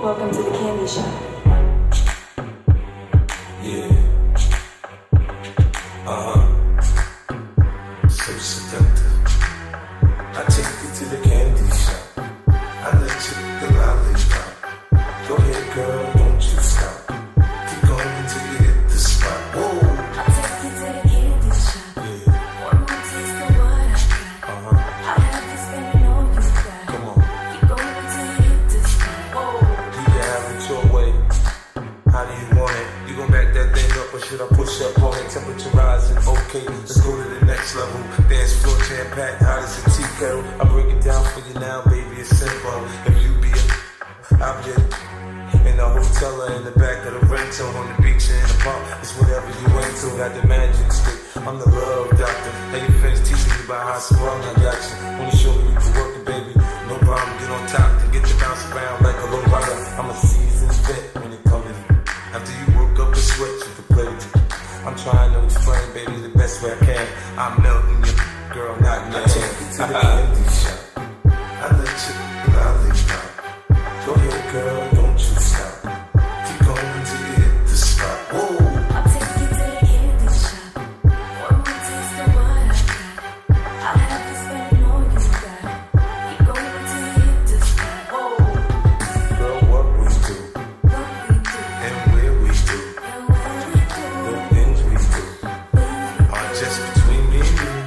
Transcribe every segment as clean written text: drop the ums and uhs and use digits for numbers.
Welcome to the candy shop. Yeah. So seductive. I take you to the candy shop. I let you the lollipop. Go ahead, girl, don't you stop. Keep going until you hit the spot. Whoa. I take you to the candy shop. Yeah. One more taste of what I got. I'll have you spending all you got. Come on. Keep going until you hit the spot. Whoa. You can have it your way. How do you want it? You gon' back that thing up or should I push up on it? Temperature rising, okay, let's go to the next level. Dance floor jam packed, hot as a tea kettle. I break it down for you now, baby, it's simple. If you be I'll be in the hotel or in the back of the rental, on the beach or in the park. It's whatever you into, got the magic stick. I'm the love doctor. Hey, your friends teaching me about how strong I got you. Wanna show me you can work it, baby? No problem, get on top and get to bounce around like a low rider. I'm a seasoned vet when it comes to after you woke up and sweat, you can play with it. I'm trying to explain, baby, the best way I can. I'm melting your girl, not in your hand. I take you to the candy shop. I let you lollipop. Go ahead, girl, don't you stop. Keep going until you hit the spot. Whoa. I'll take you to the candy shop. One more taste of what I got. I'll have you spending all you got. Keep going until you hit the spot. Whoa. Girl, what we do What we do and where we do, and what we do. the things we do are just between me and you.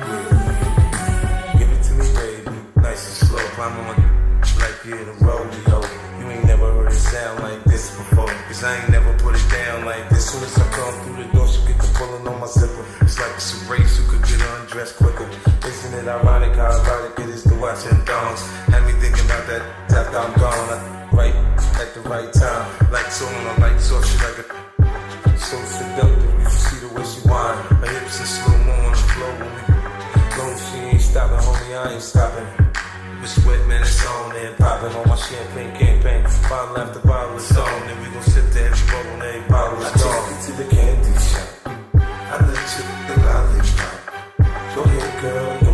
Give it to me, baby, nice and slow. Climb on like you're in a rodeo. You ain't never heard it sound like this before, cause I ain't never put it down like this. Soon as I come through the door, she get the pulling on my zipper. It's like it's a race, who could get undressed quicker. Isn't it ironic how erotic it is to watch them thongs? Had me thinking about that after I'm gone. Right at the right time, lights on, I lights off, she like a so seductive. You see the way she whine, her hips in slow mo on the floor when we go. She ain't stopping, homie, I ain't stopping. With sweat, man, it's on and popping on my champagne campaign. Bottle after bottle is on, then we gon' sip the heavy bubble and every bottle is gone. I take you to the candy shop. I let you the lollipop. Go ahead, girl.